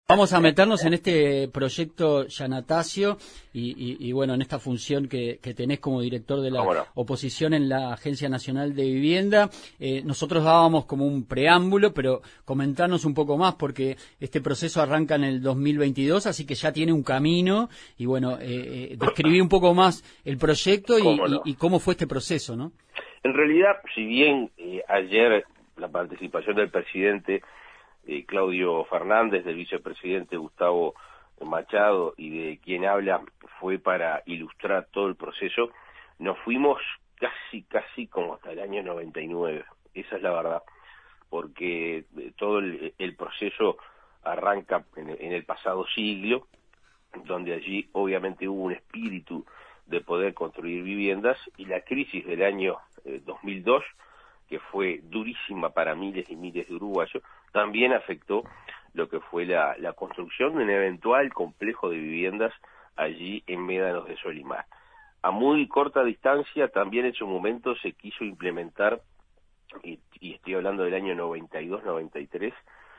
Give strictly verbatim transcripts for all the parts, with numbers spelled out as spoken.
Vamos a meternos en este proyecto Giannatasio y, y, y bueno, en esta función que, que tenés como director de la ¿Cómo no? oposición en la Agencia Nacional de Vivienda. Eh, nosotros dábamos como un preámbulo, pero comentarnos un poco más porque este proceso arranca en el dos mil veintidós, así que ya tiene un camino y bueno, eh, eh, describí un poco más el proyecto y, ¿Cómo no? y, y cómo fue este proceso, ¿no? En realidad, si bien eh, ayer la participación del presidente eh, Claudio Fernández, del vicepresidente Gustavo Machado y de quien habla fue para ilustrar todo el proceso, nos fuimos casi, casi como hasta el año noventa y nueve, esa es la verdad, porque todo el, el proceso arranca en, en el pasado siglo, donde allí obviamente hubo un espíritu de poder construir viviendas, y la crisis del año eh, dos mil dos, que fue durísima para miles y miles de uruguayos, también afectó lo que fue la, la construcción de un eventual complejo de viviendas allí en Médanos de Solimar. A muy corta distancia también en su momento se quiso implementar, y, y estoy hablando del año noventa y dos noventa y tres,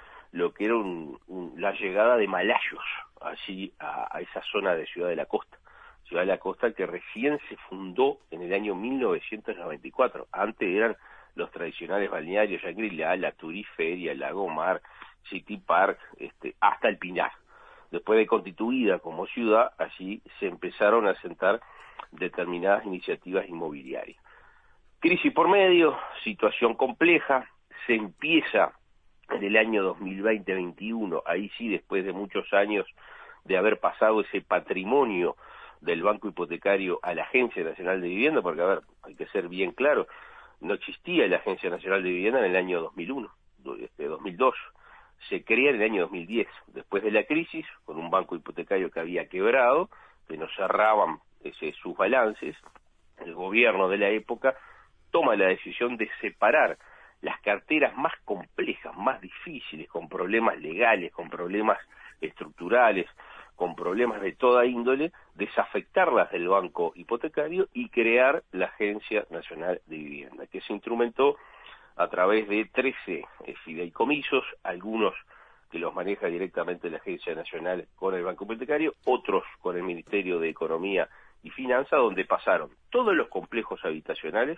lo que era un, un, la llegada de malayos allí a, a esa zona de Ciudad de la Costa. Ciudad de la Costa que recién se fundó en el año mil novecientos noventa y cuatro. Antes eran los tradicionales balnearios, Shangri-La, La Turiferia, Lagomar, City Park, este, hasta el Pinar. Después de constituida como ciudad, allí se empezaron a sentar determinadas iniciativas inmobiliarias. Crisis por medio, situación compleja, se empieza en el año dos mil veinte veintiuno, ahí sí, después de muchos años de haber pasado ese patrimonio del Banco Hipotecario a la Agencia Nacional de Vivienda, porque, a ver, hay que ser bien claro, no existía la Agencia Nacional de Vivienda en el año dos mil uno, este, dos mil dos, se crea en el año dos mil diez, después de la crisis, con un banco hipotecario que había quebrado, que no cerraban ese, sus balances, el gobierno de la época toma la decisión de separar las carteras más complejas, más difíciles, con problemas legales, con problemas estructurales, con problemas de toda índole, desafectarlas del banco hipotecario y crear la Agencia Nacional de Vivienda, que se instrumentó a través de trece eh, fideicomisos, algunos que los maneja directamente la Agencia Nacional con el Banco Hipotecario, otros con el Ministerio de Economía y Finanzas, donde pasaron todos los complejos habitacionales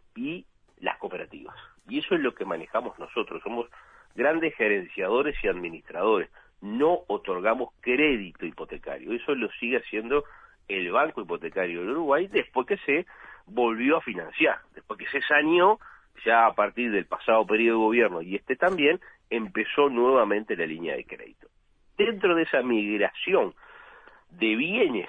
y las cooperativas. Y eso es lo que manejamos nosotros, somos grandes gerenciadores y administradores, no otorgamos crédito hipotecario, eso lo sigue haciendo el Banco Hipotecario del Uruguay después que se volvió a financiar, después que se saneó, ya a partir del pasado periodo de gobierno y este también, empezó nuevamente la línea de crédito. Dentro de esa migración de bienes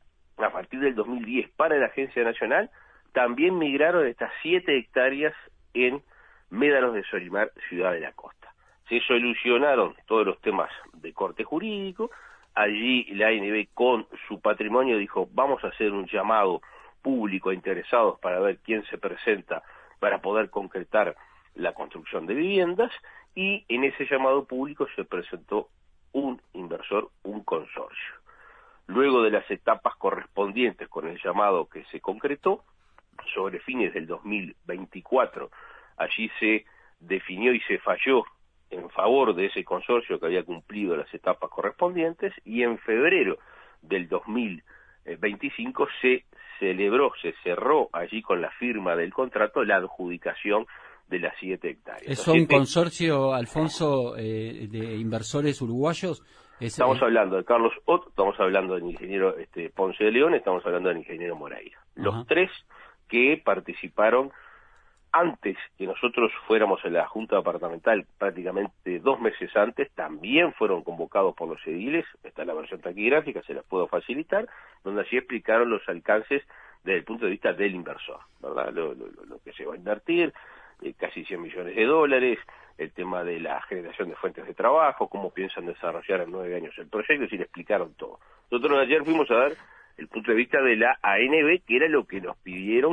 a partir del dos mil diez para la Agencia Nacional, también migraron estas siete hectáreas en Médanos de Solimar, Ciudad de la Costa. Se solucionaron todos los temas de corte jurídico, allí la A N B con su patrimonio dijo, vamos a hacer un llamado público a interesados para ver quién se presenta para poder concretar la construcción de viviendas, y en ese llamado público se presentó un inversor, un consorcio. Luego de las etapas correspondientes con el llamado que se concretó, sobre fines del dos mil veinticuatro, allí se definió y se falló en favor de ese consorcio que había cumplido las etapas correspondientes, y en febrero del dos mil veinticinco se celebró, se cerró allí con la firma del contrato la adjudicación de las siete hectáreas. ¿Es un siete... consorcio, Alfonso, eh, de inversores uruguayos? Es, estamos eh... hablando de Carlos Ott, estamos hablando del ingeniero este, Ponce de León, estamos hablando del ingeniero Moreira. Los Ajá. tres que participaron antes que nosotros fuéramos a la Junta Departamental, prácticamente dos meses antes, también fueron convocados por los ediles, está la versión taquigráfica, se las puedo facilitar, donde allí explicaron los alcances desde el punto de vista del inversor, ¿verdad? Lo, lo, lo que se va a invertir, eh, casi cien millones de dólares, el tema de la generación de fuentes de trabajo, cómo piensan desarrollar en nueve años el proyecto, y le explicaron todo. Nosotros ayer fuimos a dar el punto de vista de la A N B, que era lo que nos pidieron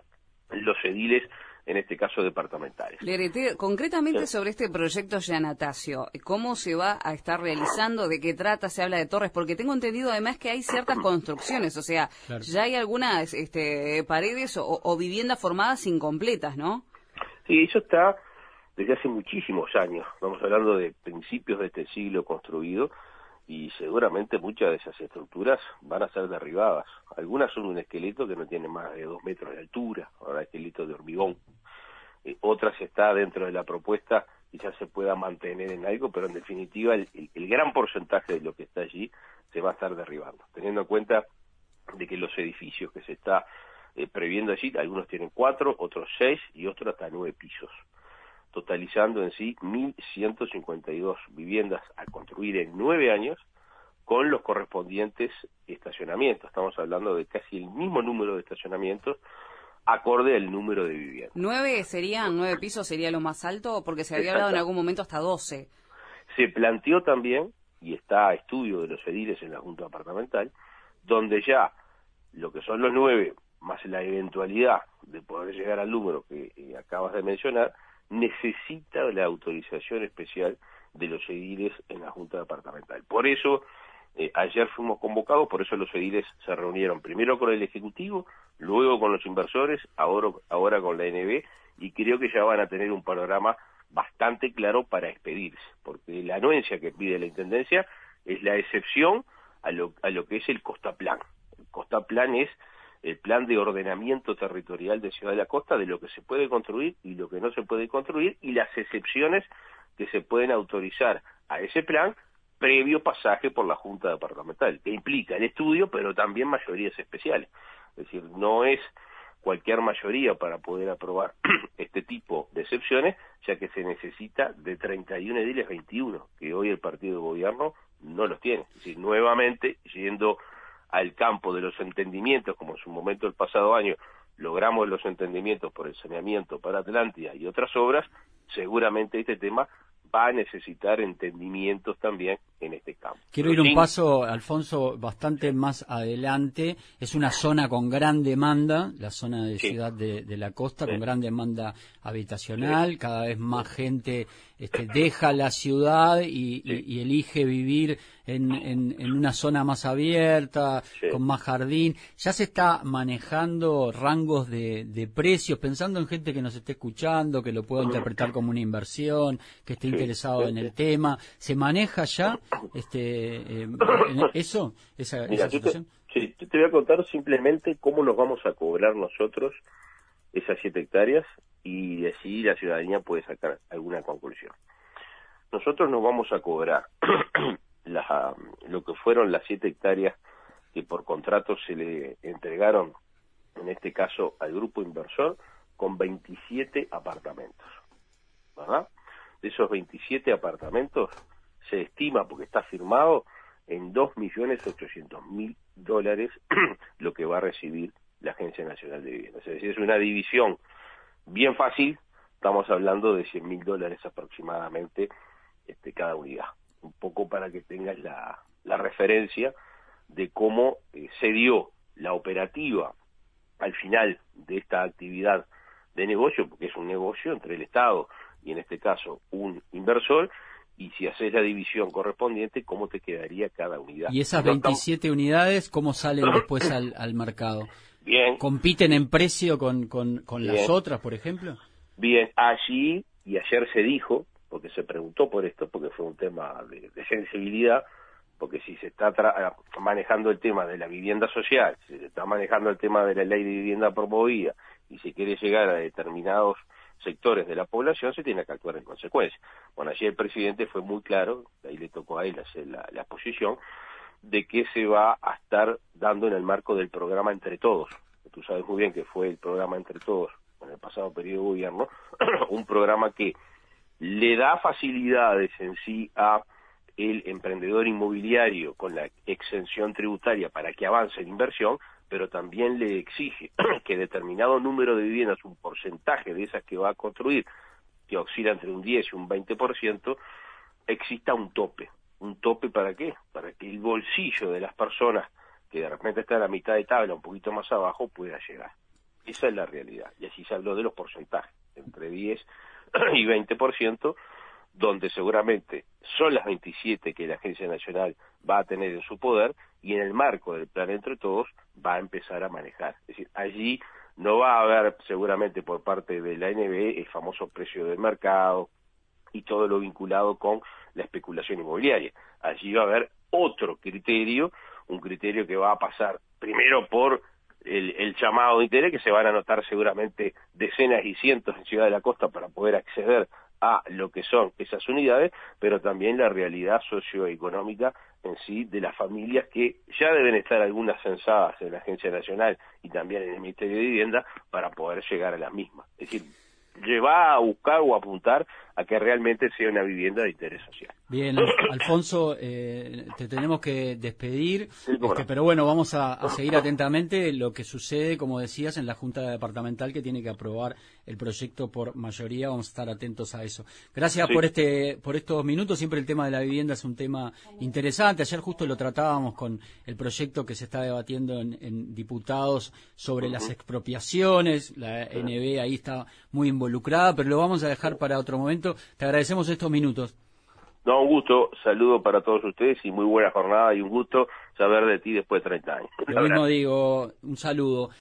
los ediles, en este caso departamentales. Lerete, concretamente sobre este proyecto Giannatasio, ¿cómo se va a estar realizando? ¿De qué trata? Se habla de torres, porque tengo entendido además que hay ciertas construcciones, o sea, claro, ya hay algunas este, paredes o, o viviendas formadas incompletas, ¿no? Sí, eso está desde hace muchísimos años, estamos hablando de principios de este siglo construido, y seguramente muchas de esas estructuras van a ser derribadas. Algunas son un esqueleto que no tiene más de dos metros de altura, ahora esqueleto de hormigón. Eh, otras está dentro de la propuesta y ya se pueda mantener en algo, pero en definitiva el, el, el gran porcentaje de lo que está allí se va a estar derribando, teniendo en cuenta de que los edificios que se está eh, previendo allí, algunos tienen cuatro, otros seis y otros hasta nueve pisos, totalizando en sí mil ciento cincuenta y dos viviendas a construir en nueve años con los correspondientes estacionamientos. Estamos hablando de casi el mismo número de estacionamientos acorde al número de viviendas. ¿Nueve serían, nueve pisos sería lo más alto? Porque se había hablado en algún momento hasta doce. Se planteó también, y está a estudio de los ediles en la Junta Departamental, donde ya lo que son los nueve, más la eventualidad de poder llegar al número que eh, acabas de mencionar, necesita la autorización especial de los ediles en la Junta Departamental. Por eso, eh, ayer fuimos convocados, por eso los ediles se reunieron primero con el Ejecutivo, luego con los inversores, ahora, ahora con la A N B, y creo que ya van a tener un panorama bastante claro para expedirse, porque la anuencia que pide la Intendencia es la excepción a lo, a lo que es el Costaplan. El Costaplan es el plan de ordenamiento territorial de Ciudad de la Costa, de lo que se puede construir y lo que no se puede construir, y las excepciones que se pueden autorizar a ese plan previo pasaje por la Junta Departamental, que implica el estudio, pero también mayorías especiales. Es decir, no es cualquier mayoría para poder aprobar este tipo de excepciones, ya que se necesita de treinta y uno ediles veintiuno, que hoy el partido de gobierno no los tiene. Es decir, nuevamente, yendo al campo de los entendimientos, como en su momento el pasado año logramos los entendimientos por el saneamiento para Atlántida y otras obras, seguramente este tema va a necesitar entendimientos también en este campo. Quiero ir un paso, Alfonso, bastante más adelante. Es una zona con gran demanda, la zona de sí. Ciudad de, de la Costa, sí. con gran demanda habitacional. Sí. Cada vez más sí. gente este, deja la ciudad y, sí. y, y elige vivir en, en, en una zona más abierta, sí. con más jardín. Ya se está manejando rangos de, de precios, pensando en gente que nos esté escuchando, que lo pueda interpretar como una inversión, que esté sí. interesado sí. en el tema. ¿Se maneja ya este eh, en eso, esa, Mira, esa situación? Te, sí, yo te voy a contar simplemente cómo nos vamos a cobrar nosotros esas siete hectáreas y de así la ciudadanía puede sacar alguna conclusión. Nosotros nos vamos a cobrar la, lo que fueron las siete hectáreas que por contrato se le entregaron, en este caso al grupo inversor, con veintisiete apartamentos, ¿verdad? De esos veintisiete apartamentos se estima, porque está firmado, en dos millones ochocientos mil dólares lo que va a recibir la Agencia Nacional de Vivienda. Es decir, es una división bien fácil, estamos hablando de cien mil dólares aproximadamente este, cada unidad. Un poco para que tengas la, la referencia de cómo eh, se dio la operativa al final de esta actividad de negocio, porque es un negocio entre el Estado y en este caso un inversor, y si haces la división correspondiente, ¿cómo te quedaría cada unidad? ¿Y esas veintisiete unidades cómo salen después al, al mercado? Bien. ¿Compiten en precio con, con, con las otras, por ejemplo? Bien, allí, y ayer se dijo, porque se preguntó por esto, porque fue un tema de, de sensibilidad, porque si se está manejando el tema de la vivienda social, si se está manejando el tema de la ley de vivienda promovida, y se quiere llegar a determinados sectores de la población, se tiene que actuar en consecuencia. Bueno, ayer el presidente fue muy claro, ahí le tocó a él hacer la, la exposición, de que se va a estar dando en el marco del programa Entre Todos. Tú sabes muy bien que fue el programa Entre Todos en el pasado periodo de gobierno, un programa que le da facilidades en sí a el emprendedor inmobiliario con la exención tributaria para que avance en inversión, pero también le exige que determinado número de viviendas, un porcentaje de esas que va a construir, que oscila entre un diez y un veinte por ciento, exista un tope. ¿Un tope para qué? Para que el bolsillo de las personas que de repente están a la mitad de tabla, un poquito más abajo, pueda llegar. Esa es la realidad. Y así se habló de los porcentajes, entre diez y veinte por ciento, donde seguramente son las veintisiete que la Agencia Nacional va a tener en su poder, y en el marco del plan Entre Todos va a empezar a manejar. Es decir, allí no va a haber seguramente por parte de la A N B el famoso precio del mercado y todo lo vinculado con la especulación inmobiliaria. Allí va a haber otro criterio, un criterio que va a pasar primero por el, el llamado de interés, que se van a anotar seguramente decenas y cientos en Ciudad de la Costa para poder acceder a lo que son esas unidades, pero también la realidad socioeconómica en sí de las familias, que ya deben estar algunas censadas en la Agencia Nacional y también en el Ministerio de Vivienda para poder llegar a las mismas. Es decir, lleva a buscar o apuntar a que realmente sea una vivienda de interés social. Bien, Alfonso, eh, te tenemos que despedir, Sí, este, no. pero bueno, vamos a, a seguir atentamente lo que sucede, como decías, en la Junta Departamental, que tiene que aprobar el proyecto por mayoría. Vamos a estar atentos a eso. Gracias Sí. por este por estos minutos. Siempre el tema de la vivienda es un tema interesante. Ayer justo lo tratábamos con el proyecto que se está debatiendo en, en diputados sobre uh-huh. las expropiaciones. La N B ahí está muy involucrada, pero lo vamos a dejar para otro momento. Te agradecemos estos minutos. No, un gusto, saludo para todos ustedes y muy buena jornada, y un gusto saber de ti después de treinta años. Lo mismo digo, un saludo.